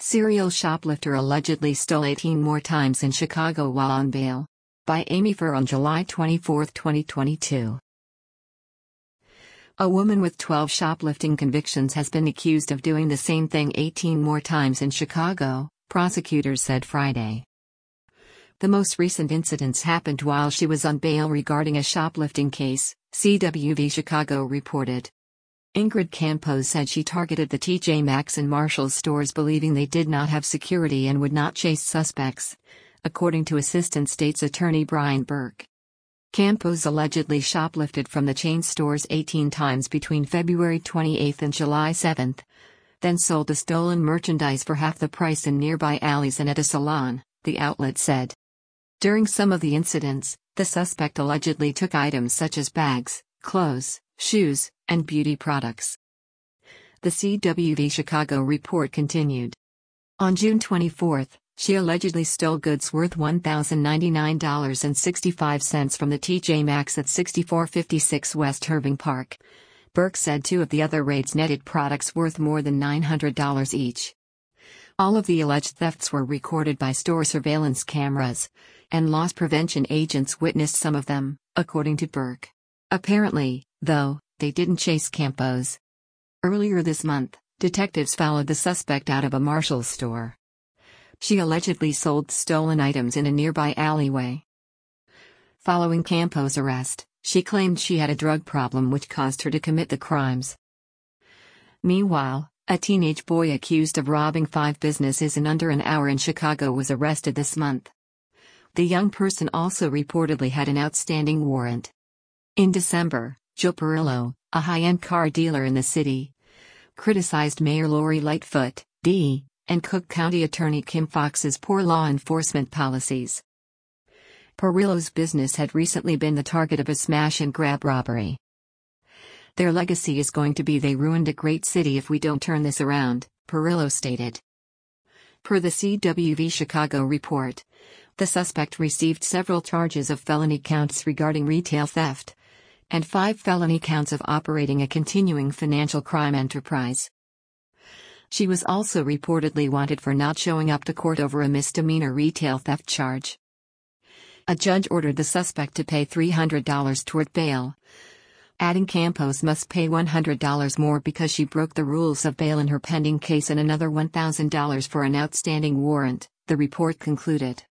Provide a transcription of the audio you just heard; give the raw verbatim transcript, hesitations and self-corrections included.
Serial shoplifter allegedly stole eighteen more times in Chicago while on bail. By Amy Furr on July twenty-fourth, twenty twenty-two. A woman with twelve shoplifting convictions has been accused of doing the same thing eighteen more times in Chicago, prosecutors said Friday. The most recent incidents happened while she was on bail regarding a shoplifting case, C W V Chicago reported. Ingrid Campos said she targeted the T J Maxx and Marshalls stores believing they did not have security and would not chase suspects, according to Assistant State's Attorney Brian Burke. Campos allegedly shoplifted from the chain stores eighteen times between February twenty-eighth and July seventh, then sold the stolen merchandise for half the price in nearby alleys and at a salon, the outlet said. During some of the incidents, the suspect allegedly took items such as bags, clothes, shoes, and beauty products. The C W V Chicago report continued. On June twenty-fourth, she allegedly stole goods worth one thousand ninety-nine dollars and sixty-five cents from the T J Maxx at sixty-four fifty-six West Irving Park. Burke said two of the other raids netted products worth more than nine hundred dollars each. All of the alleged thefts were recorded by store surveillance cameras, and loss prevention agents witnessed some of them, according to Burke. Apparently, though, they didn't chase Campos. Earlier this month, detectives followed the suspect out of a Marshalls store. She allegedly sold stolen items in a nearby alleyway. Following Campos' arrest, she claimed she had a drug problem which caused her to commit the crimes. Meanwhile, a teenage boy accused of robbing five businesses in under an hour in Chicago was arrested this month. The young person also reportedly had an outstanding warrant. In December, Joe Perillo, a high-end car dealer in the city, criticized Mayor Lori Lightfoot, D., and Cook County Attorney Kim Foxx's poor law enforcement policies. Perillo's business had recently been the target of a smash-and-grab robbery. Their legacy is going to be they ruined a great city if we don't turn this around, Perillo stated. Per the C W V Chicago report, the suspect received several charges of felony counts regarding retail theft, and five felony counts of operating a continuing financial crime enterprise. She was also reportedly wanted for not showing up to court over a misdemeanor retail theft charge. A judge ordered the suspect to pay three hundred dollars toward bail, adding Campos must pay one hundred dollars more because she broke the rules of bail in her pending case and another one thousand dollars for an outstanding warrant, the report concluded.